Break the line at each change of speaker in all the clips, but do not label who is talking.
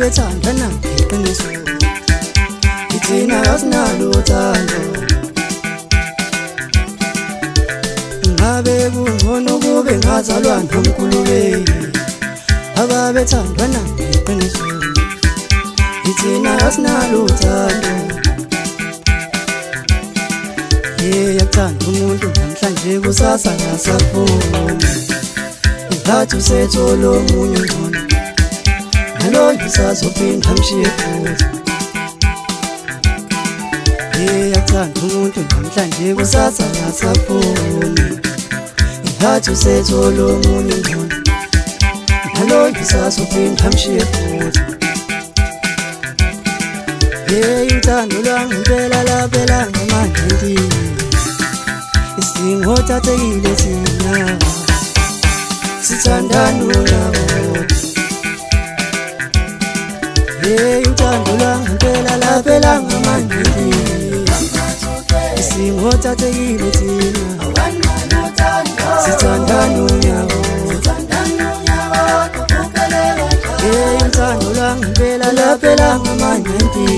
ababethandana ngeqiniso ithina asinalo uthando ngabe kungcono kube ngazalwa nomkhulubeki ababethandana ngeqiniso ithina asinalo uthando yakuthanda umuntu namhlanje kusasa ngasaphuma ngathi usethola omunye ngcono naloyo usazophinda amshiye futhi yakuthanda umuntu namhlanje kusasa ngasaphuma ngathi usethola omunye ngcono naloyo usazophinda amshiye futhi uthando lwangempela laphela ngamandla isingothathekile thina sithandana unyabodwa uthando lwangempela laphela ngamandla isingothathekile thina sithandana unyabodwa uthando lwangempela laphela ngamandla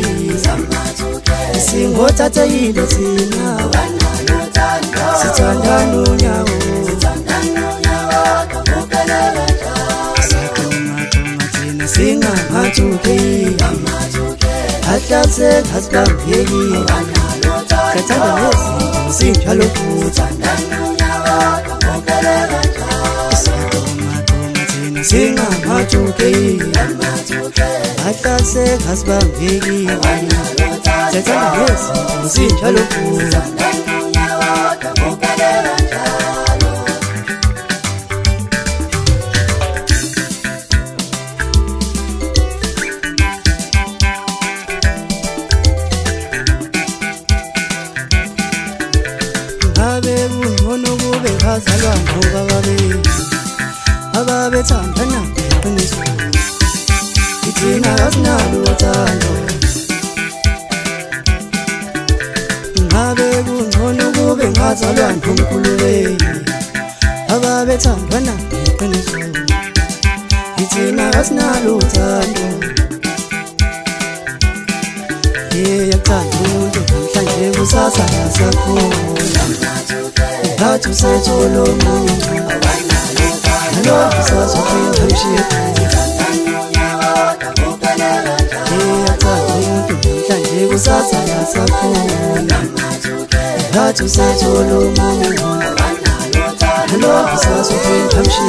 isingothathekile thina sithandana unyabodwa sakoma thina singamathuki ahlatheka asibambeki sathanda nezinto sinjalo futhi sakoma thina singamathuki ahlatheka asibambeki sathanda nezinto sinjalo futhi kungcono kube ngazalwa ngobababili ababethandana ngeqiniso ithina asinalo uthando ngabe kungcono kube ngazalwa nomkhulubeki ababethandana ngeqiniso ithina asinalo uthando yakuthanda umuntu namhlanje kusasa ngasaphuma ngathi usethola omunye ngcono naloyo usazophinda amshiye yakuthanda umuntu namhlanje kusasa ngasaphuma ngathi usethola omunye ngcono naloyo usazophinda amshiye